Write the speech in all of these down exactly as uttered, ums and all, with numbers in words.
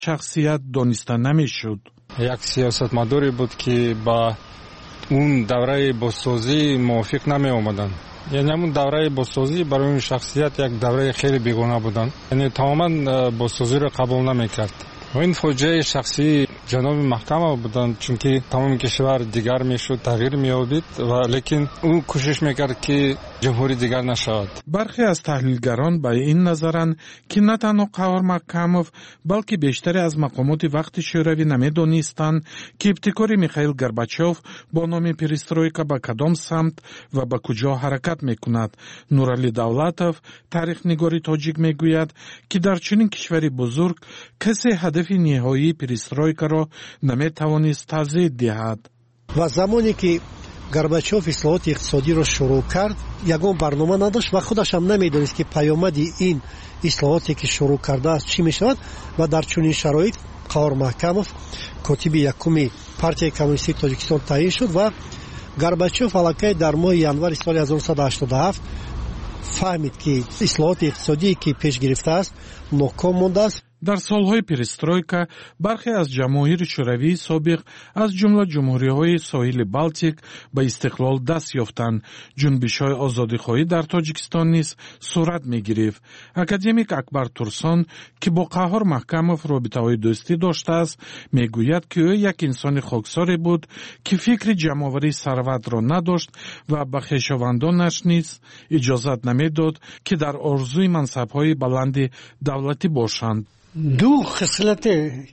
شخصیت دانسته نمیشد. یک سیاستمداری بود که با اون دوره بازسازی موافق نمی آمدن. یعنی اون دوره بازسازی برای اون شخصیت یک دوره خیلی بیگانه بودن. یعنی تماما بازسازی رو قبول نمی کرد. و این فوجه شخصی جناب محکمه بودن، چون که تمام کشور دیگر میشد، تغییر میابید، و لیکن او کوشش میکرد که جمهوری دیگر نشود. برخی از تحلیلگران به این نظرند که نه تنها قهار محکموف بلکه بیشتری از مقامات وقت شوروی نمیدانستند که ابتکار میخائیل گورباچوف با نام پریسترویکا به کدام سمت و به کجا حرکت میکند. نورعلی دولتوف تاریخ نگاری تاجیک میگوید که در چنین کشوری بزرگ کسی هدف نهایی پریسترویکا را نمیتوانست تضمین دهد. و زمانی که گورباچوف اصلاحات اقتصادی را شروع کرد، یگان برنامه نداشت و خودش هم نمیدانست که پیامد این اصلاحاتی که شروع کرده است چی میشود. و در چنین شرایط قهار محکموف کاتب یکم پارتیای کمونیستی تاجیکستان تعیین شد و گورباچوف الکی در ماه ینور سال هزار و نهصد و هشتاد و هفت فهمید که اصلاحات اقتصادی که پیش گرفته است ناکام مانده است. در سالهای پریسترویکا برخی از جماهیر شوروی سابق از جمله جمهوری‌های ساحل بالتیک به استقلال دست یافتند. جنبش‌های آزادی‌خواهی در تاجیکستان نیز صورت می‌گرفت. اکادمیک اکبر تورسون که با قهار محکموف رابطه‌های دوستی داشته است، می‌گوید که او یک انسان خاکساری بود که فکر جمع‌آوری ثروت را نداشت و به خویشاوندانش نیز اجازت نمی‌داد که در آرزوی منصب‌های بلند دولتی باشند. دو خصلت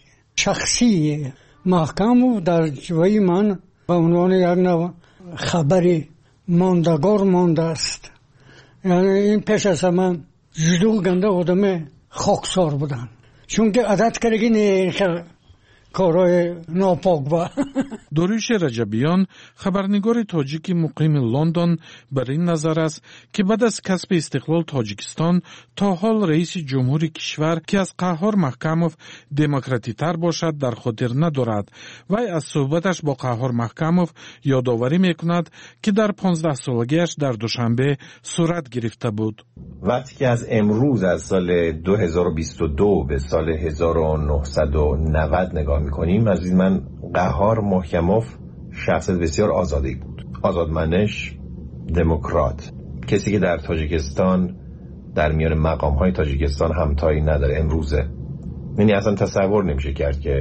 شخصی محکموف در جوی من به عنوان یک نوع خبری ماندگار مانده است. یعنی این پیش از من جدو گنده آدم خاکسار بودن، چون که عادت کردگی نه کارهای ناپاک با. داریوش رجبیان خبرنگار تاجیک مقیم لندن بر این نظر است که بعد از کسب استقلال تاجیکستان تا حال رئیس جمهور کشور که از قهار محکموف دموکراتی تر باشد در خاطر ندارد. وی از صحبتش با قهار محکموف یادآوری میکند که در پانزده سالگیش در دوشنبه صورت گرفته بود. وقتی که از امروز از سال دو هزار و بیست و دو به سال هزار و نهصد و نود نگاه میکنیم، از من قهار محکموف شخصیت بسیار آزادی بود، آزادمنش، دموکرات، کسی که در تاجیکستان در میان مقام‌های تاجیکستان همتایی نداره امروزه. یعنی اصلا تصور نمیشه کرد که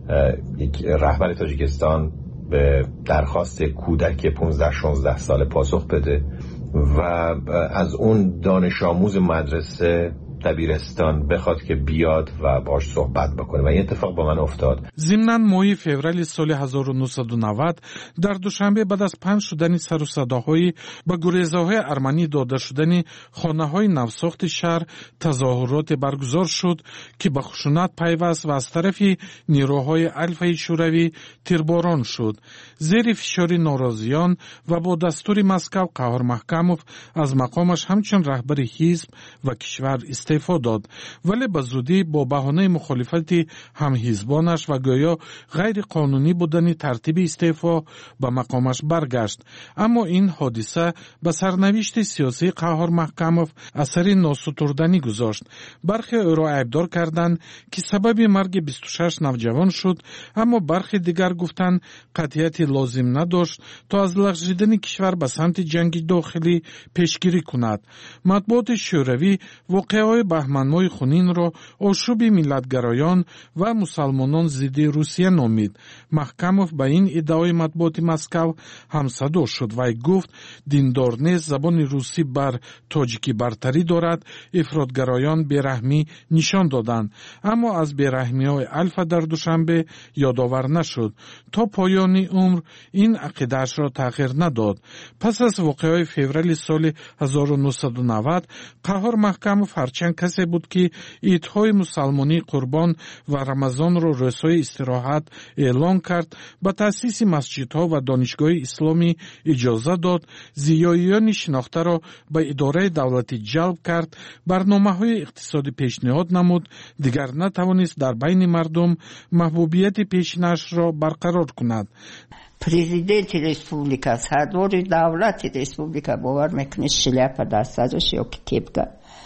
یک رهبر تاجیکستان به درخواست کودک پانزده شانزده ساله پاسخ بده و از اون دانش آموز مدرسه دبیرستان بخواد که بیاد و باش صحبت بکنه. و این اتفاق با من افتاد. ضمناً ماه فوریه سال هزار و نهصد و نود در دوشنبه بعد از پنج شدن سر و صداهای با گریزه‌های ارمنی داده شدن خانه‌های نوساخت شهر تظاهرات برگزار شد که به خشونت پیوست و از طرف نیروهای الفای شوروی تیرباران شد. زیر فشار ناراضیان و با دستور مسکو قهار محکموف از مقامش همچون رهبر حزب و کشور استعفا داد، ولی به زودی با بهانه مخالفت هم حزبانش و گویا غیر قانونی بودن ترتیب استعفا به مقامش برگشت. اما این حادثه به سرنوشت سیاسی قهار محکموف اثری ناستردنی گذاشت. برخی او را عیبدار کردند که سبب مرگ بیست و شش نوجوان شد، اما برخی دیگر گفتند قطعیت لازم نداشت تا از لغزیدن کشور به سمت جنگ داخلی پیشگیری کند. مطبوعات شوروی واقعه بهمن‌ماه خونین را آشوب ملتگرایان و مسلمانان ضد روسیه نامید. محکموف به این ادعای مطبوعات مسکو همصدا شد و گفت دیندار نیز زبان روسی بر تاجیکی برتری دارد. افراطگرایان بیرحمی نشان دادند، اما از بیرحمی‌های الفا در دوشنبه یادآور نشد. تا پایان عمر این عقیده‌اش را تغییر نداد. پس از واقعه فوریه سال هزار و نهصد و نود قهار محکموف هرچند کسی بود که عیدهای مسلمانی قربان و رمضان را روزهای استراحت اعلان کرد، به تأسیس مسجدها و دانشگاه اسلامی اجازه داد، زیاییان شناخته را به اداره دولتی جلب کرد، برنامه‌های اقتصادی پیشنهاد نمود، دیگر نتوانست در بین مردم محبوبیت پیشینش را برقرار کند. Президент республика, сардори давлати республика бовар мекунад шляпа дар садаш ё ки кепка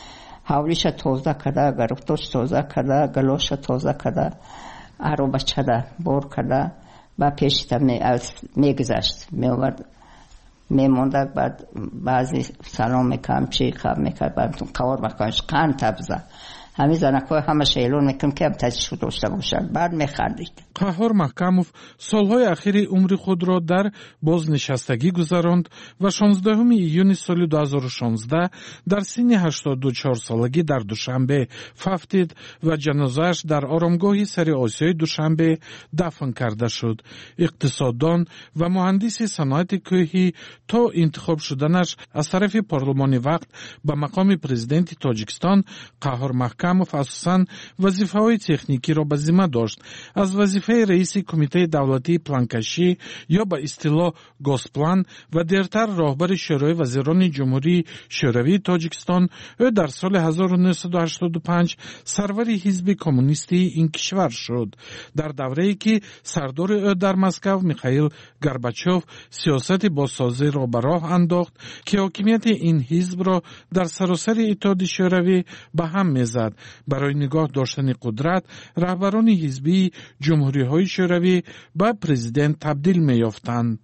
حولیش توزه کده، گرفتوش توزه کده، گلوش توزه کده، ارو بچده بور کده و پیشتا میگذشت میورد میمونده. بعد بعضی سلام میکنم چی خواب میکنم بعد قور میکنش قند تبزه همین زنکوی همه شیلون میکنم که هم تجشو داشته باشن. بعد میخندید. قهار محکموف سالهای اخیر عمر خود را در بازنشستگی گذراند و شانزدهم ایون سال دو هزار و شانزده در سن هشتاد و چهار سالگی در دوشنبه ففتید و جنازه‌اش در آرامگاه سر آسیای دوشنبه دفن کرده شد. اقتصاددان و مهندس صنایع کوهی تا انتخاب شدنش از طرف پارلمان وقت به مقام پرزیدنت تاجیکستان، قهار محکموف اساساً وظیفه‌های تکنیکی را به ذمه داشت. از وظیفه رئیس کمیته دولتی پلانکشی یا به اصطلاح گاسپلان و دیرتر راهبر شورای وزیران جمهوری شوروی تاجیکستان، او در سال هزار و نهصد و هشتاد و پنج سرور حزب کمونیستی این کشور شد. در دوره‌ای که سردار او در مسکو میخائیل گورباچوف سیاست بازسازی را به راه انداخت که حاکمیت این حزب را در سراسر اتحاد شوروی به هم میزد. برای نگاه داشتن قدرت رهبران حزبی جمهوری های شوروی به پرزیدنت تبدیل می یافتند.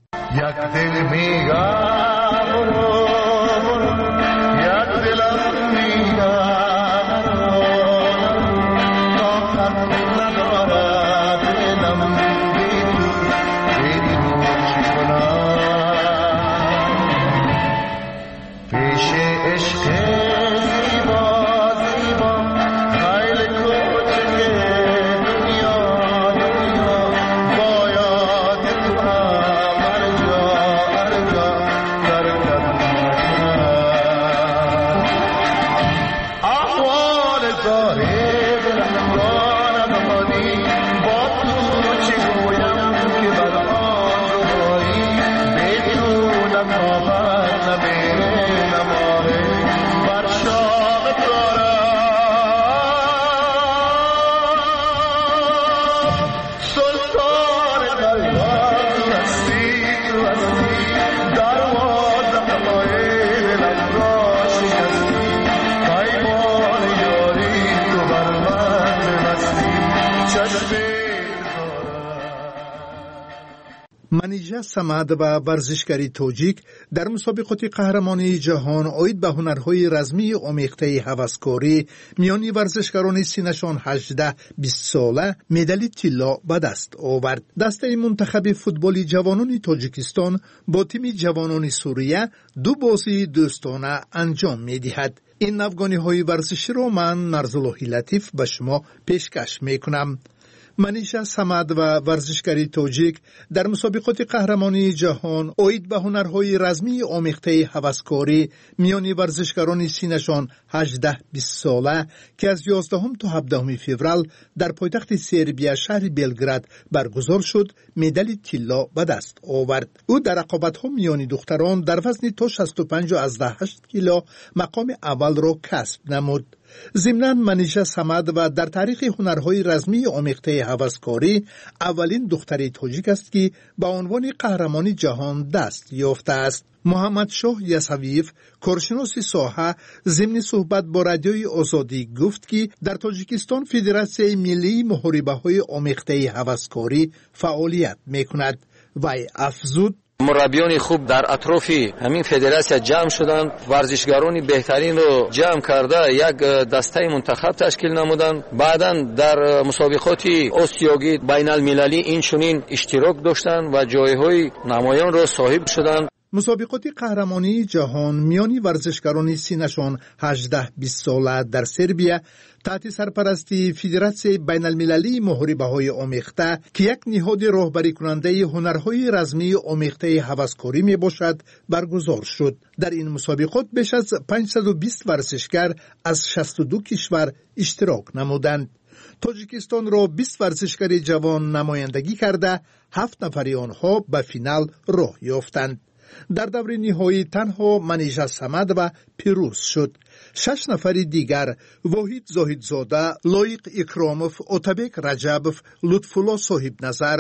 منیژه سمد و ورزشکاری توجیک در مسابقات قهرمانی جهان اید به هنرهای رزمی آمیخته هوسکاری میانی ورزشکاران سینشان هجده بیست ساله مدال طلا به دست آورد. دسته منتخب فوتبال جوانان تاجیکستان با تیم جوانان سوریه دو بازی دوستانه انجام می‌دهد. این افغانی ورزشی را من نرزاللهی لطیف به شما پیشکش میکنم. منیژه سمد و ورزشکاری توجیک در مسابقات قهرمانی جهان اید به هنرهای رزمی آمیخته هوسکاری میانی ورزشکاران سینشان هجده بیست ساله که از یازدهم تا هفدهم فوریه در پایتخت سربیا شهر بلگراد برگزار شد مدال طلا به دست آورد. او در رقابت‌ها میانی دختران در وزن تا شصت و پنج و هشت کیلو مقام اول را کسب نمود. ضمناً منیژه سمد و در تاریخ هنرهای رزمی آمیخته هوسکاری اولین دختر تاجیک است که به عنوان قهرمانی جهان دست یافته است. محمد شاه یسویف کارشناس ساحه ضمن صحبت با رادیوی آزادی گفت که در تاجیکستان فدراسیون ملی محاربه‌های آمیخته هوسکاری فعالیت می‌کند. وی افزود مربیان خوب در اطراف همین فدراسیون جمع شدند، ورزشکاران بهترین رو جمع کرده یک دسته منتخب تشکیل نمودند. بعداً در مسابقات آسیایی بین المللی این چنین اشتراک داشتند و جایهای نمایان را صاحب شدند. مسابقات قهرمانی جهان میانی ورزشکاران سینشان هجده بیست ساله در سربیا تحت سرپرستی فدراسیون بین المللی محاربه‌های آمیخته که یک نهاد راهبری کننده هنرهای رزمی آمیخته هوسکاری می باشد برگزار شد. در این مسابقات بیش از پانصد و بیست ورزشکار از شصت و دو کشور اشتراک نمودند. تاجیکستان را بیست ورزشکار جوان نمایندگی کرده، هفت نفر آنها به فینال راه یافتند. در دور نهایی تنها منیژه سمد و پیروز شد. شش نفر دیگر واحد زاهدزاده، لایق اکراموف، اتابک رجبوف، لطفالله صاحب نظرف،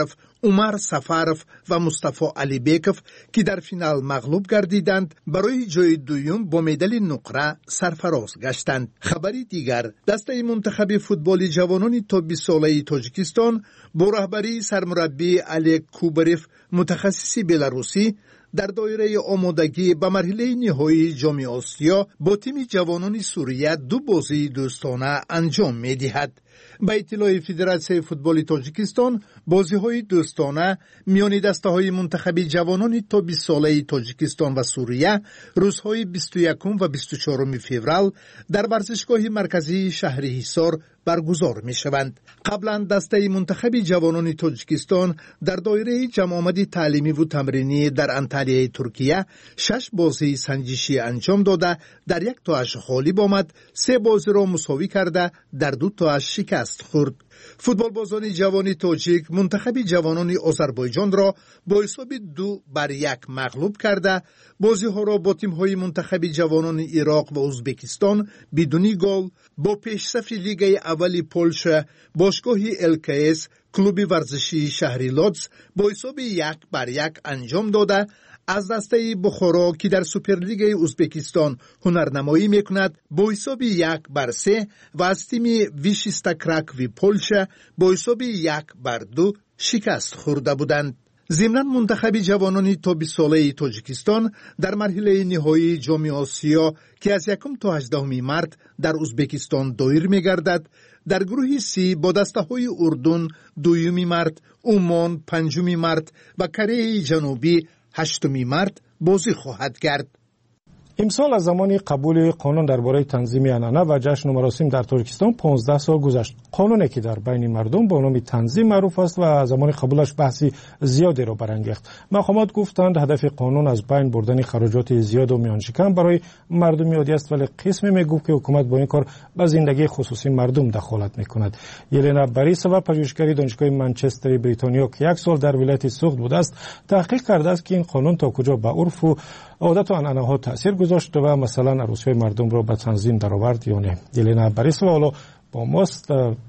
عمر سفرف و مصطفی علیبکف که در فینال مغلوب گردیدند برای جای دوم با مدال نقره سرفراز گشتند. خبری دیگر، دسته منتخب فوتبال جوانان تا بیست ساله تاجیکستان با رهبری سرمربی علی کوبریف متخصص بلاروسی در دایره آمادگی به مرحله نهایی جام آسیا با تیم جوانان سوریه دو بازی دوستانه انجام می‌دهد. به اطلاع فدراسیون فوتبال تاجیکستان، بازی‌های دوستانه میان دسته‌های منتخب جوانان تا بیست ساله تاجیکستان و سوریه روزهای بیست و یکم و بیست و چهارم فوریه در ورزشگاه مرکزی شهر حصار برگزار می‌شوند. قبلا دسته منتخب جوانان تاجیکستان در دایره جمع آمد تعلیمی و تمرینی در انطالیای ترکیه شش بازی سنجشی انجام داده در یک تاش غالب آمد، سه بازی را مساوی کرده در دو تاش شکست خورد. فوتبال بازان جوان تاجیک منتخب جوانان آذربایجان را با حساب دو بر یک مغلوب کرده، بازی ها را با تیم های منتخب جوانان عراق و ازبکستان بدون گل با پیشرفت لیگ اول پولش باشگاه الکیس کلوب ورزشی شهری لودز با حساب یک بر یک انجام داده، از دسته بخارا که در سوپرلیگ ازبکستان هنرنمایی میکند با حساب یک بر سه و از تیم ویشیستا کراکوی پولشه با حساب یک بر دو شکست خورده بودند. ضمناً منتخب جوانان تا بیست ساله تاجیکستان در مرحله نهایی جام آسیا که از یکم تا هجدهم مارس در ازبکستان دایر میگردد، در گروه سی با دسته های اردن دوم مارس، عمان پنجم مارس و کره جنوبی هشتم مارس بازی خواهد کرد. امسال از زمان قبول قانون درباره تنظیم عنعنه و جشن و مراسم در ترکستان پانزده سال گذشت. قانونی که در بین مردم با نام تنظیم معروف است و زمان قبولش بحثی زیادی را برانگیخت. مقامات گفتند هدف قانون از بین بردن خراجات زیاد و میانشکم برای مردم عادی است، ولی قسمی میگفت که حکومت با این کار به زندگی خصوصی مردم دخالت میکند. یلنا باریسووا پژوهشگر دانشگاه منچستر بریتانیا که یک سال در ولایت سوخت بوده است، تحقیق کرده است که این قانون تا کجا به عرف و عادت و عنعنه ها تاثیر گذاشته و مثلا عروسی مردم را به تنظیم درآورد یا نه. یلنا باریسووا با ماست.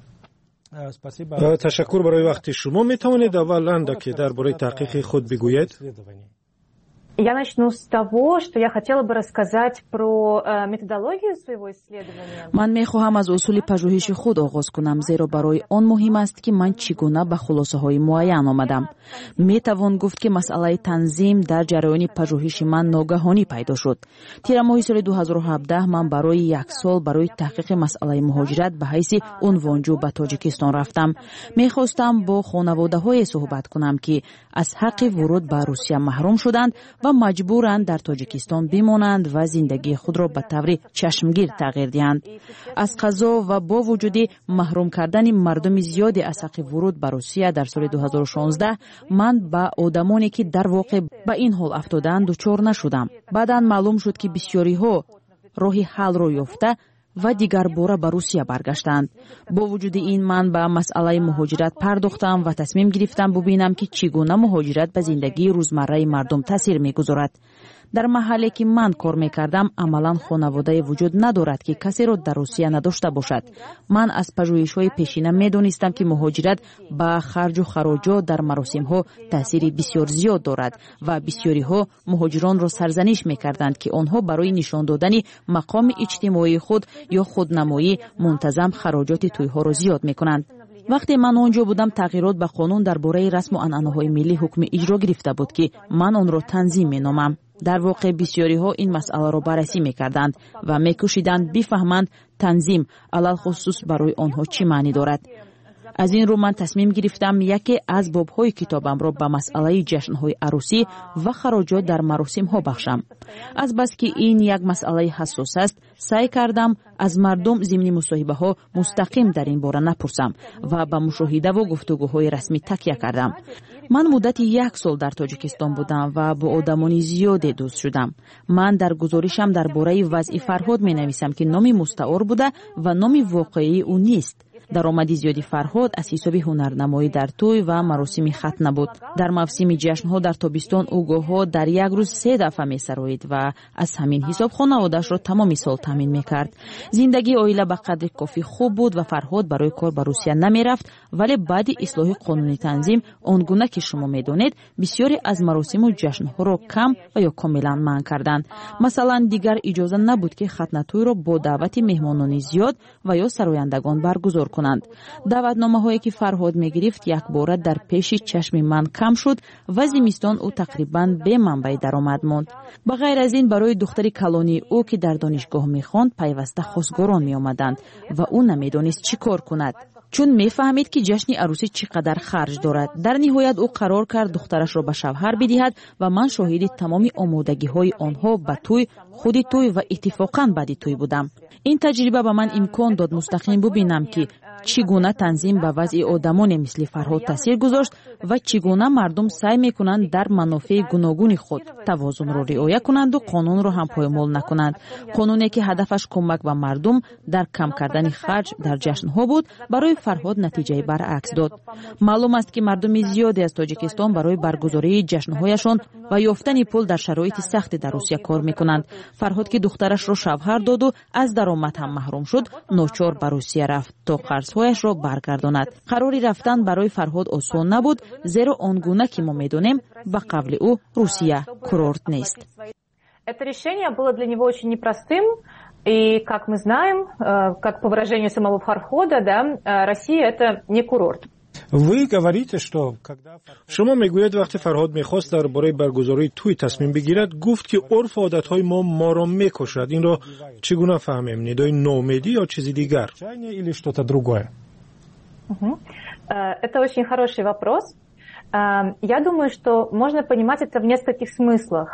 تشکر برای وقت شما. می توانید اولا که درباره تحقیق خود بگویید؟ Я начну с того, что я хотела бы рассказать про методологию своего исследования. من می‌خواهم از اصول پژوهش خود آغاز کنم، زیرا برای آن مهم است که من چگونه به خلاصه‌های معین آمدم. می‌توان گفت که مسئله تنظیم در جریان پژوهش من ناگهانی پیدا شد. تیر ماه سال دو هزار و هفده من برای یک سال برای تحقیق مسئله مهاجرت به حیث عنوانجو به تاجیکستان رفتم. می‌خواستم با خانواده‌های صحبت کنم که از حق ورود به روسیه محروم شدند و مجبورند در تاجیکستان بمانند و زندگی خود را به طور چشمگیر تغییر دهند. از قضا و با وجود محروم کردن مردم زیادی از حق ورود به روسیه در سال دو هزار و شانزده، من با آدمانی که در واقع به این حال افتادند دچار نشدم. بعداً معلوم شد که بسیاری ها راه حل را یافته و دیگر باره به روسیه برگشتند. با وجود این من به مسئله مهاجرت پرداختم و تصمیم گرفتم ببینم که چگونه مهاجرت به زندگی روزمره مردم تاثیر میگذارد. در محلی که من کار میکردم عملا خانواده وجود ندارد که کسی را در روسیه نداشته باشد. من از پژوهش‌های پیشینه میدانستم که مهاجرت با خرج و خراجات در مراسم‌ها تاثیر بسیار زیاد دارد و بسیاری‌ها مهاجران را سرزنش میکردند که آنها برای نشان دادن مقام اجتماعی خود یا خودنمایی منتظم خراجات توی‌ها را زیاد میکنند. وقتی من آنجا بودم تغییرات به قانون درباره رسم و عنعنه‌های ملی حکم اجرا گرفته بود که من آن را تنظیم مینامم. در واقع بسیاری ها این مسئله را بررسی میکردند و میکوشیدند بفهمند تنظیم علل خصوص برای آنها چی معنی دارد. از این رو من تصمیم گرفتم یکی از باب‌های کتابم را به مسئله جشن‌های عروسی و خراجات در مراسم ها بخشم. از بس که این یک مسئله حساس است، سعی کردم از مردم ضمن مصاحبه ها مستقیم در این باره نپرسم و به مشاهده و گفتگوهای رسمی تکیه کردم. من مدت یک سال در تاجیکستان بودم و با آدمان زیادی دوست شدم. من در گزارشم درباره وضع فرهاد می نویسم که نام مستعار بوده و نام واقعی او نیست. даромади зиёди Фарҳод аз ҳисоби ҳунарнамоӣ дар тӯй ва маросими хатна буд. дар мавсими ҷашнҳо дар тобистон ӯ гоҳҳо дар як рӯз се дафъа месароид ва аз ҳамин ҳисоб хонаводаашро тамоми сол таъмин мекард. зиндагии оила ба қадри кофӣ хуб буд ва Фарҳод барои кор ба Русия намерафт, вале баъди ислоҳи қонуни танзим он гуна ки шумо медонед, бисёре аз маросиму ҷашнҳоро кам ва ё комилан манъ карданд. Масалан, дигар иҷоза набуд ки хатнатӯйро бо даъвати меҳмонони зиёд ва ё сарояндагон баргузор кунанд. даъватномаҳое ки Фарҳод мегирифт якбора дар пеши чашми ман кам шуд ва зимистон ӯ тақрибан бе манбаи даромад монд. ба ғайр аз ин барои духтари калонии ӯ ки дар донишгоҳ мехонд пайваста хосгорон меомаданд ва ӯ намедонист чӣ кор кунад, чун мефаҳмид ки ҷашни арӯсӣ чӣ қадар харҷ дорад. дар ниҳоят ӯ қарор кард духтарашро ба шавҳар бидиҳад ва ман шоҳиди тамоми омодагиҳои онҳо ба тӯй, худи тӯй ва иттифоқан баъди тӯй будам. ин таҷриба ба ман имкон дод мустақим бубинам ки чӣ гуна танзим ба вазъи одамоне мисли Фарҳод таъсир гузошт ва чӣ гуна мардум сай мекунанд дар манофеи гуногуни худ тавозунро риоя кунанду қонунро ҳам поймол накунанд. қонуне ки ҳадафаш кӯмак ба мардум дар кам кардани харҷ дар ҷашнҳо буд, барои Фарҳод натиҷаи баръакс дод. маълум аст ки мардуми зиёде аз Тоҷикистон барои баргузории ҷашнҳояшон ва ёфтани пул дар шароити сахте дар Русия кор мекунанд. Фарҳод ки духтарашро шавҳар доду аз даромад ҳам маҳрум шуд, ночор ба Русия рафт то қарзҳояшро баргардонад. қарори рафтан барои Фарҳод осон набуд, зеро он гуна ки мо медонем, ба қавли ӯ Русия курорт нест. Это решение было для него очень непростым, и, как мы знаем, как по выражению самого Фархода, да, Россия – это не курорт. Вы говорите, что шумо мегӯед вақти Фарҳод мехост дар бораи баргузории тӯй тасмим бигирад, гуфт ки урфу одатҳои мо моро мекушад. Инро чӣ гуна фаҳмем? Нидои ноумедӣ ё чизи дигар? Или что-то другое? Это очень хороший вопрос. Я думаю, что можно понимать это в нескольких смыслах.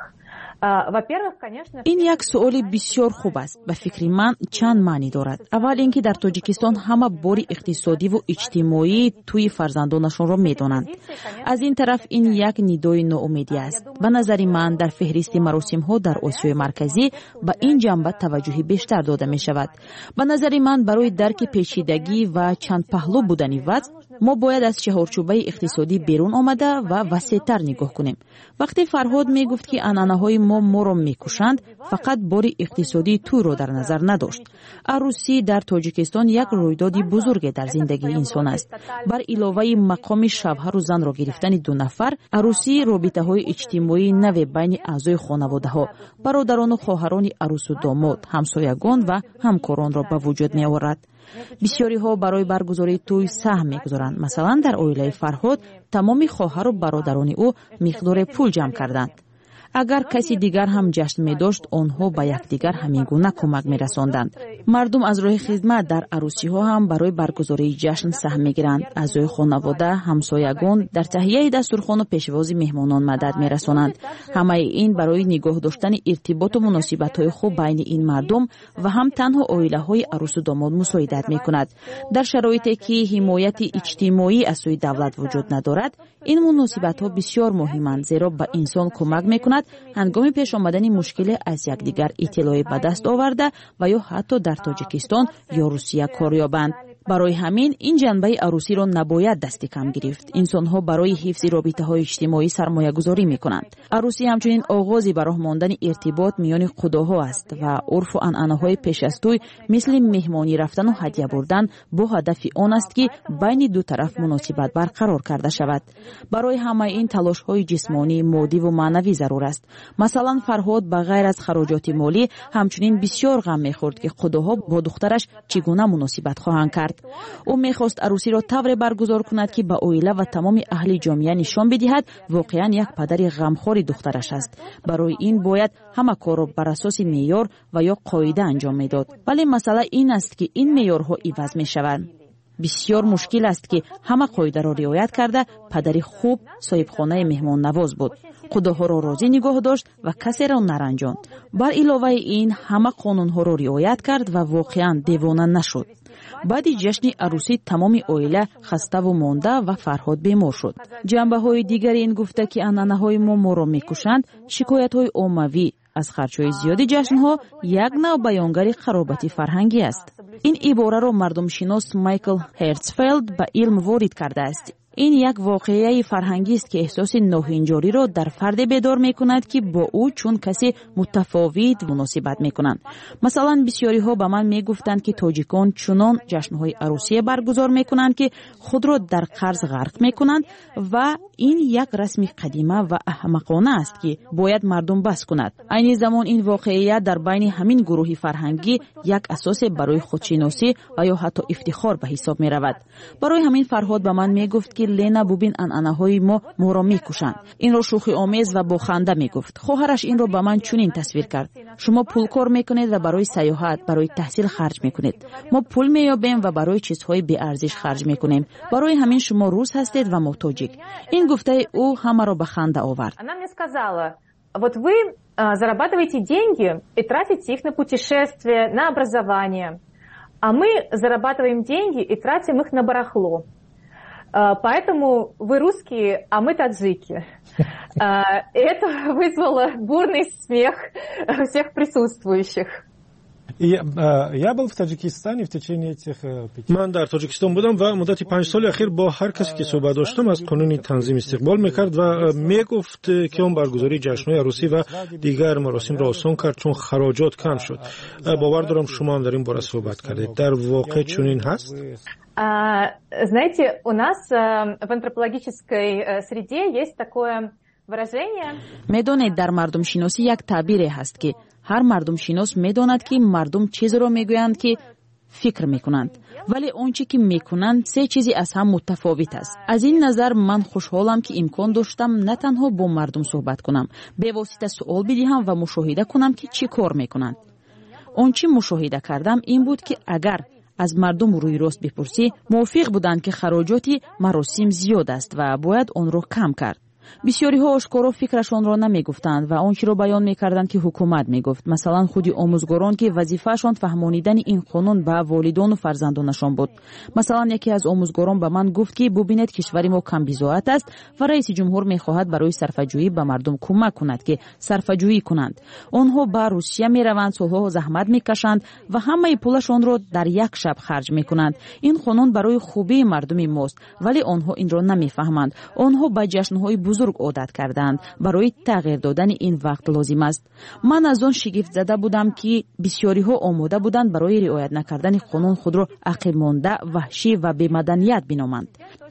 ин як суоли бисёр хуб аст. ба фикри ман чанд маънӣ дорад. аввал ин ки дар Тоҷикистон ҳама бори иқтисодиву иҷтимоии тӯи фарзандонашонро медонанд. аз ин тараф ин як нидои ноумедӣ аст. ба назари ман дар феҳристи маросимҳо дар Осиёи Марказӣ ба ин ҷанба таваҷҷӯҳи бештар дода мешавад. ба назари ман барои дарки печидагӣ ва чандпаҳлӯ будани вазъ мо бояд аз чаҳорчӯбаи иқтисодӣ берун омада ва васеътар нигоҳ кунем. вақте Фарҳод мегуфт ки анъанаҳои мо моро мекушанд, фақат бори иқтисодии тӯйро дар назар надошт. арӯсӣ дар Тоҷикистон як рӯйдоди бузурге дар зиндагии инсон аст. бар иловаи мақоми шавҳару занро гирифтани ду нафар, арӯсӣ робитаҳои иҷтимоии наве байни аъзои хонаводаҳо, бародарону хоҳарони арӯсу домод, ҳамсоягон ва ҳамкоронро ба вуҷуд меорад. бисёриҳо барои баргузории тӯй саҳм мегузоранд. масалан, дар оилаи Фарҳод тамоми хоҳару бародарони ӯ миқдоре пул ҷамъ карданд. агар каси дигар ҳам ҷашн медошт, онҳо ба якдигар ҳамин гуна кӯмак мерасонданд. мардум аз роҳи хизмат дар арӯсиҳо ҳам барои баргузории ҷашн саҳм мегиранд. аъзои хонавода, ҳамсоягон дар таҳияи дастурхону пешвози меҳмонон мадад мерасонанд. ҳамаи ин барои нигоҳ доштани иртиботу муносибатҳои хуб байни ин мардум ва ҳам танҳо оилаҳои арӯсу домод мусоидат мекунад. дар шароите ки ҳимояти иҷтимоӣ аз сӯи давлат вуҷуд надорад, ин муносибатҳо бисёр муҳиманд, зеро ба инсон кӯмак мекунад ҳангоми пеш омадани мушкиле аз якдигар иттилоӣ ба даст оварда ва ё ҳатто дар Тоҷикистон ё Русия кор ёбанд. барои ҳамин ин ҷанбаи арӯсиро набояд дасти кам гирифт. инсонҳо барои ҳифзи робитаҳои иҷтимоӣ сармоягузорӣ мекунанд. арӯсӣ ҳамчунин оғози ба роҳ мондани иртибот миёни худоҳо аст ва урфу анъанаҳои пеш аз тӯй мисли меҳмонӣ рафтану ҳадя бурдан бо ҳадафи он аст ки байни ду тараф муносибат барқарор карда шавад. барои ҳамаи ин талошҳои ҷисмонӣ, моддиву маънавӣ зарур аст. масалан, Фарҳод ба ғайр аз хароҷоти молӣ ҳамчунин бисёр ғам мехӯрд ки худоҳо бо духтараш чӣ гуна муносибат хоҳанд кард. ӯ мехост арӯсиро тавре баргузор кунад ки ба оила ва тамоми аҳли ҷомеа нишон бидиҳад воқеан як падари ғамхори духтараш аст. барои ин бояд ҳама корро бар асоси меъёр ва ё қоида анҷом медод. вале масъала ин аст ки ин меъёрҳо иваз мешаванд. бисёр мушкил аст ки ҳама қоидаро риоят карда падари хуб соҳибхонаи меҳмоннавоз буд. худоҳоро розӣ нигоҳ дошт ва касеро наранҷонд. бар иловаи ин ҳама қонунҳоро риоят кард ва воқеан девона нашуд. баъди ҷашни арӯсӣ тамоми оила хаставу монда ва Фарҳод бемор шуд. ҷанбаҳои дигари ин гуфта ки анъанаҳои мо моро мекушанд, шикоятҳои оммавӣ аз харҷҳои зиёди ҷашнҳо як навъ баёнгари қаробати фарҳангӣ аст. این عباره‌ро мардумшинос Майкл Херцфелд ба илм ворид кардааст. این یک واقعه فرهنگی است که احساس ناهنجاری را در فرد بیدار میکند که با او چون کسی متفاوت مناسبت میکنند. مثلا بسیاری ها به من میگفتند که تاجیکان چنان جشنهای عروسی برگزار میکنند که خود را در قرض غرق میکنند و این یک رسم قدیمه و احمقانه است که باید مردم بس کند. عین زمان این واقعه در بین همین گروه فرهنگی یک اساس برای خودشناسی و یا حتی افتخار به حساب می رود. برای همین فرهاد به من میگفت که لینا ببین انعنه‌های ما ما را میکشند. این را شوخی آمیز و با خنده میگفت. خواهرش این را به من چنین تصویر کرد: شما پول کار میکنید و برای سیاحت، برای تحصیل خرج میکنید. ما پول مییابیم و برای چیزهای بی ارزش خرج میکنیم. برای همین شما روس هستید و ما تاجیک. این گفته او همه را به خنده آورد. Она мне сказала: вот вы зарабатываете деньги и тратите их на путешествия, на образование. А мы зарабатываем деньги и тратим их на барахло. Поэтому вы русские, а мы таджики. Это вызвало бурный смех всех присутствующих. Я был в Таджикистане в течение этих пяти. من در تاجیکستان بودم و مدت پنج سال اخیر با هر کسی که صحبت داشتم از قانون تنظیم استقبال میکرد و میگفت که اون برگزاری جشن‌های عروسی و دیگر مراسم را آسان کرد چون خراجات کم شد. باور دارم شما هم در این باره صحبت کردید. در واقع چنین هست؟ Знаете, у нас в антропологической среде есть такое выражение. میدونید در مردم شناسی یک تعبیری هست که هر مردم شناس میداند که مردم چیزی را میگویند که فکر میکنند، ولی آنچه که میکنند سه چیزی از هم متفاوت است. از این نظر من خوشحالم که امکان داشتم نه تنها با مردم صحبت کنم، به واسطه سوال بدهم و مشاهده کنم که چی کار میکنند. آنچه مشاهده کردم این بود که اگر از مردم روی راست بپرسی، موافق بودند که خراجات مراسم زیاد است و باید آن را کم کرد. بسیاری ها آشکارا فکرشان را نمی گفتند و آنچه را بیان می کردند که حکومت می گفت. مثلا خودی آموزگاران که وظیفه‌شان فهمانیدن این قانون به والدان و فرزندانشان بود. مثلا یکی از آموزگاران به من گفت که ببینید کشور ما کم بی‌ضابط است و رئیس جمهور می خواهد برای صرفه‌جویی به مردم کمک کند که صرفه‌جویی کنند. آنها به روسیه می روند، سالها زحمت می کشند و همه پولشان را در یک شب خرج می کنند. این قانون برای خوبی مردم ماست، ولی آنها این را نمی فهمند. آنها به جشن‌های بزرگ عادت کردند. برای تغییر دادن این وقت لازم است. من از آن شگفت زده بودم که بسیاری ها آماده بودند برای رعایت نکردن قانون خود را عقب مانده، وحشی و بی‌مدنیت بنامند.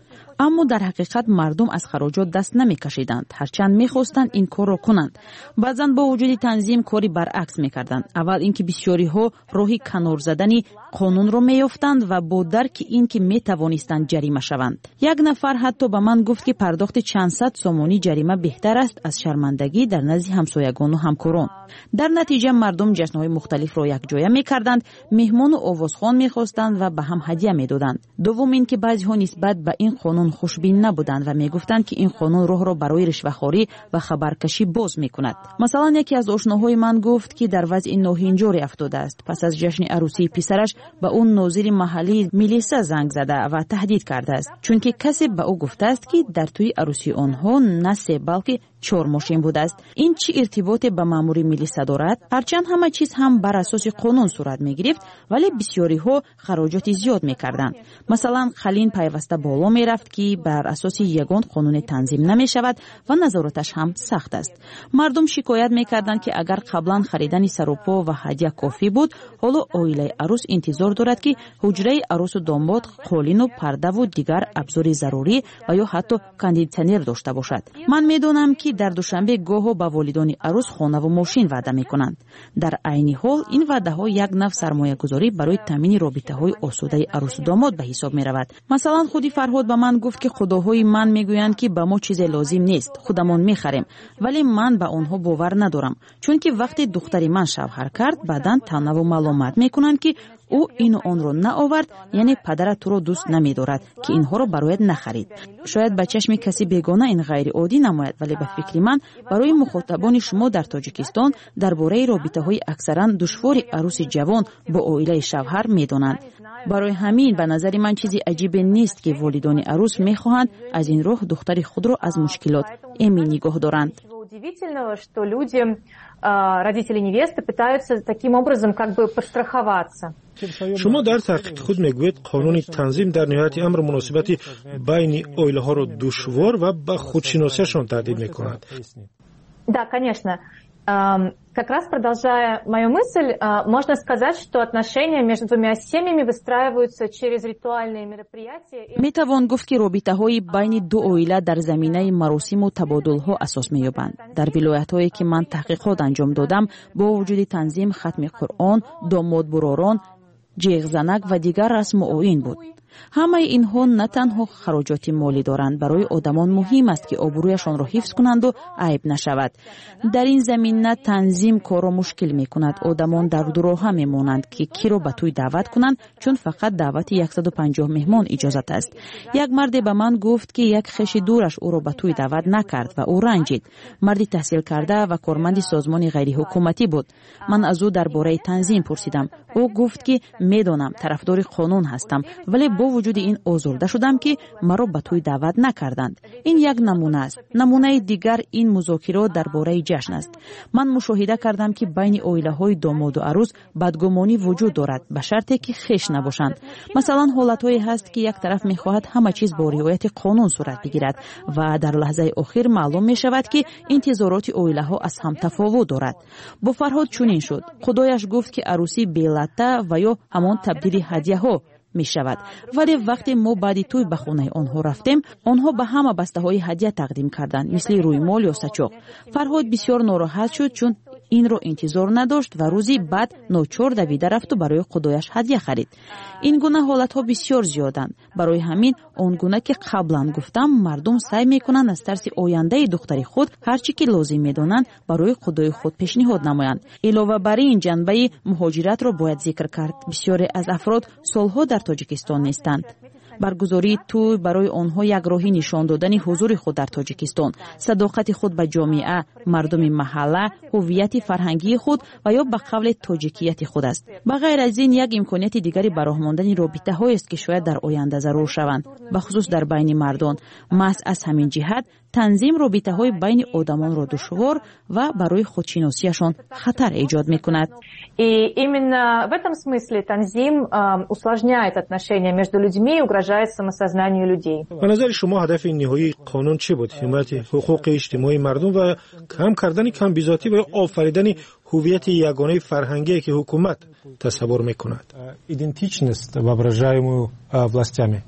اما در حقیقت مردم از خراجات دست نمی کشیدند، هرچند می خواستند این کار را کنند. بعضاً با وجود تنظیم کاری برعکس می کردند. اول اینکه بسیاری ها راهی کنار زدنی قانون را می یافتند و با درک اینکه می توانستند جریمه شوند. یک نفر حتی به من گفت که پرداخت چند صد سومانی جریمه بهتر است از شرمندگی در نزد همسایگان و همکاران. در نتیجه مردم جشن‌های مختلف را یک جایه می کردند، مهمان و آوازخوان می خواستند و به هم هدیه می دادند. دوم اینکه بعضی ها نسبت به این قانون خوشبین نبودند و میگفتند که این قانون راه را برای رشوه‌خواری و خبرکشی باز میکند. مثلا یکی از آشناهای من گفت که در وضع ناهنجاری افتاده است. پس از جشن عروسی پسرش به اون ناظر محلی میلیسا زنگ زده و تهدید کرده است، چون که کسی به او گفته است که در توی عروسی آنها نه سه بلکه چهار ماشین بوده است. این چه ارتباطی به مامور میلیسا دارد؟ هرچند همه چیز هم بر اساس قانون صورت میگرفت، ولی بسیاری ها خراجات زیاد میکردند. مثلا خلین پیوسته بالا میرفت که بر اساس یگان قانون تنظیم نمی شود و نظارتش هم سخت است. مردم شکایت میکردند که اگر قبلا خریدن سروپا و هدیه کافی بود، حالا عائله عروس انتظار دارد که حجره عروس و داماد قالین و پرده و دیگر ابزار ضروری و یا حتی کاندیشنر داشته باشد. من میدونم که در دوشنبه گاهو به والدان عروس خانه و ماشین وعده میکنند. در عین حال این وعده ها یک نوع سرمایه گذاری برای تامین رابطه های آسوده عروس و داماد به حساب می رود. مثلا خودی فرهاد به من گفت که خداهای من میگویند که به ما چیز لازم نیست، خودمان میخریم، ولی من به آنها باور ندارم، چون که وقتی دختری من شوهر کرد بعداً طعنه و ملامت میکنند که او این و آن را نآورد، یعنی پدرت تو را دوست نمی‌دارد که اینها را برایت نخرید. شاید به چشم کسی بیگانه این غیر عادی نماید، ولی به فکر من برای مخاطبان شما در تاجیکستان درباره رابطه‌های اکثرا دشوار عروس جوان با عائله شوهر می‌دانند. барои ҳамин ба назари ман чизи аҷибе нест ки волидони арӯс мехоҳанд аз ин роҳ духтари худро аз мушкилот эмин нигоҳ доранд. Удивительного, что люди, родители невесты, пытаются таким образом как бы подстраховаться. шумо дар таҳқиқи худ мегӯед қонуни танзим дар ниҳояти амр муносибати байни оилаҳоро душвор ва ба худшиносиашон таҳдид мекунад. Да, конечно. Как раз продолжая мою мысль, можно сказать, что отношения между двумя семьями выстраиваются через ритуальные мероприятия. метавон гуфт ки робитаҳои байни ду оила дар заминаи маросиму табодулҳо асос меёбанд. дар вилоятҳое ки ман таҳқиқот анҷом додам, бо вуҷуди танзим хатми қуръон, домодбуророн, ҷиғзанак ва дигар расму оин буд. ҳамаи инҳо на танҳо хароҷоти молӣ доранд, барои одамон муҳим аст ки обрӯяшонро ҳифз кунанду айб нашавад. дар ин замина танзим корро мушкил мекунад. одамон дар дуроҳа мемонанд ки киро ба тӯй даъват кунанд, чун фақат даъвати яксаду панҷоҳ меҳмон иҷозат аст. як марде ба ман гуфт ки як хеши дураш ӯро ба тӯй даъват накард ва ӯ ранҷид. марди таҳсилкарда ва корманди созмони ғайриҳукуматӣ буд. ман аз ӯ дар бораи танзим пурсидам. ӯ гуфт ки медонам, тарафдори қонун ҳастам, вале бо вуҷуди ин озурда шудам ки маро ба тӯй даъват накарданд. ин як намуна аст. намунаи дигар ин музокирот дар бораи ҷашн аст. ман мушоҳида кардам ки байни оилаҳои домоду арӯс бадгумонӣ вуҷуд дорад, ба шарте ки хеш набошанд. масалан, ҳолатҳое ҳаст ки як тараф мехоҳад ҳама чиз бо риояти қонун сурат бигирад ва дар лаҳзаи охир маълум мешавад ки интизороти оилаҳо аз ҳам тафовут дорад. бо Фарҳод чунин шуд. худояш гуфт ки арӯсӣ белатта ва ё ҳамон табдили ҳадияҳо мешавад. вале вақте мо баъди тӯй ба хонаи онҳо рафтем, онҳо ба ҳама бастаҳои ҳадия тақдим карданд, мисли рӯймол ё сачоқ. Фарҳод бисёр нороҳат шуд, чун инро интизор надошт ва рӯзи баъд ночор давида рафту барои худояш ҳадия харид. ин гуна ҳолатҳо бисёр зиёданд. барои ҳамин он гуна ки қаблан гуфтам, мардум сай мекунанд аз тарси ояндаи духтари худ ҳар чӣ ки лозим медонанд барои худои худ пешниҳод намоянд. илова бар ин ҷанбаи муҳоҷиратро бояд зикр кард. бисёре аз афрод солҳо дар тоҷикистон нестанд. баргузории тӯй барои онҳо як роҳи нишон додани ҳузури худ дар тоҷикистон, садоқати худ ба ҷомеа, мардуми маҳалла, ҳуввияти фарҳангии худ ва ё ба қавле тоҷикияти худ аст. ба ғайр аз ин, як имконияти дигари ба роҳ мондани робитаҳоест ки шояд дар оянда зарур шаванд, бахусус дар байни мардон. маҳз аз ҳамин ҷиҳат танзим робитаҳои байни одамонро душвор ва барои худшиносиашон хатар эҷод мекунад. И именно в этом смысле танзим э, усложняет отношения между людьми и угрожает самосознанию людей. به نظر شما هدف نهایی قانون چی بود؟ حمایت حقوق اجتماعی مردم و کم کردن کم بیزاتی و آفریدن هویت یگانه فرهنگی که حکومت تصور میکند. Идентичность, воображаемую властями.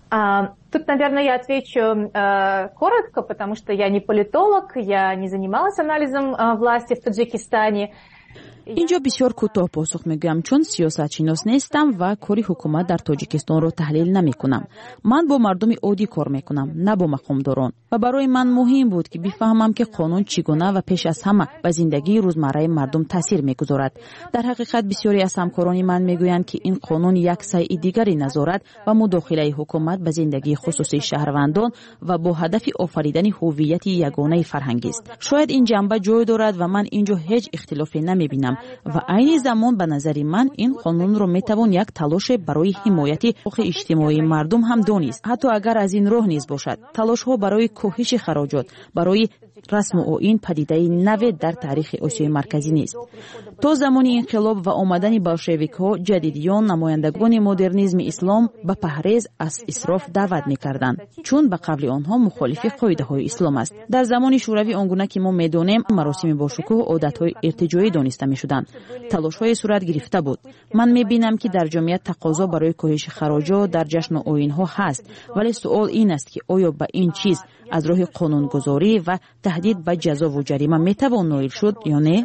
Тут, наверное, я отвечу э, коротко, потому что я не политолог, я не занималась анализом э, власти в Таджикистане. инҷо бисёр кӯтоҳ посух мегӯям, чун сиёсатшинос нестам ва кори ҳукумат дар тоҷикистонро таҳлил намекунам. ман бо мардуми оддӣ кор мекунам, на бо мақомдорон. ва барои ман муҳим буд ки бифаҳмам ки қонун чӣ гуна ва пеш аз ҳама ба зиндагии рӯзмарраи мардум таъсир мегузорад. дар ҳақиқат бисёре аз ҳамкорони ман мегӯянд ки ин қонун як сайъи дигари назорат ва мудохилаи ҳукумат ба зиндагии хусусии шаҳрвандон ва бо ҳадафи офаридани ҳуввияти ягонаи фарҳангист. шояд ин ҷанба ҷой дорад ва ман инҷо ҳеҷ ихтилофе намебинам. ва айни замон ба назари ман ин қонунро метавон як талоше барои ҳимояти ҳуқуқи иҷтимоии мардум ҳам донист, ҳатто агар аз ин роҳ низ бошад. талошҳо барои коҳиши хароҷот, барои расму оин падидаи наве дар таърихи осиёи марказӣ нест. то замони инқилоб ва омадани болшевикҳо ҷадидиён, намояндагони модернизми ислом ба паҳрез аз исроф даъват мекарданд, чун ба қавли онҳо мухолифи қоидаҳои ислом аст. дар замони шӯравӣ он гуна ки мо медонем, маросими бошукӯҳ одатҳои иртиҷоӣ дониста мешуданд. талошҳое сурат гирифта буд. ман мебинам ки дар ҷомеа тақозо барои коҳиши хароҷот дар ҷашну оинҳо ҳаст, вале суол ин аст ки оё ба ин чиз аз роҳи қонунгузорӣ ва таҳдид ба ҷазову ҷарима метавон ноил шуд ё не?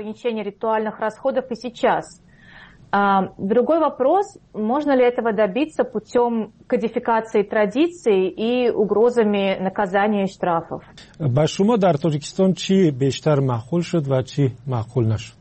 Другой вопрос, можно ли этого добиться путем кодификации традиций и угрозами наказания и штрафов? ба шумо дар тоҷикистон чӣ бештар маъқул шуд ва чӣ маъқул нашуд?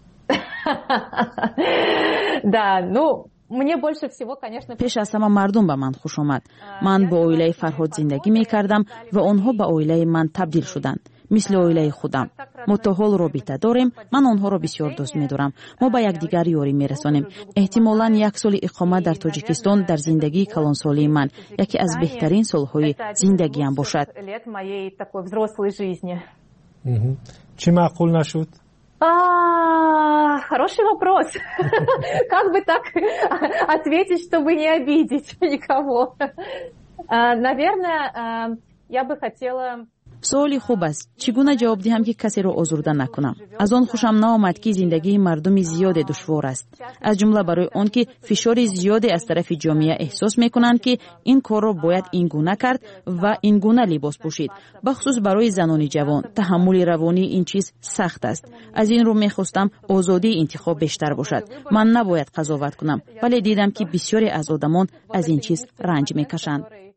Да, ну мне больше всего, конечно... пеш аз ҳама мардум ба ман хуш омад. ман бо оилаи Фарҳод зиндагӣ мекардам ва онҳо ба оилаи ман табдил шуданд. مثل اویلای خودم. ما تا حال رابطه داریم. من آنها را بسیار دوست می‌دارم. ما با یکدیگر یاری می‌رسانیم. احتمالاً یک سال اقامت در تاجیکستان در زندگی کلانسالی من یکی از بهترین سال‌های زندگیم باشد. چی معقول نشد؟ А, хороший вопрос. Как бы так ответить, чтобы не обидеть никого? Наверное, я бы хотела... سوالی خوب است. چگونه جواب دهم که کسی را آزرده نکنم؟ از آن خوشم نآمد که زندگی مردم زیاد دشوار است. از جمله برای آن که فشار زیادی از طرف جامعه احساس میکنند که این کار را باید این گونه کرد و این گونه لباس پوشید. بخصوص برای زنان جوان تحمل روانی این چیز سخت است. از این رو میخواستم آزادی انتخاب بیشتر باشد. من نباید قضاوت کنم، ولی دیدم که بسیاری از آدمان از این چیز رنج میکشند.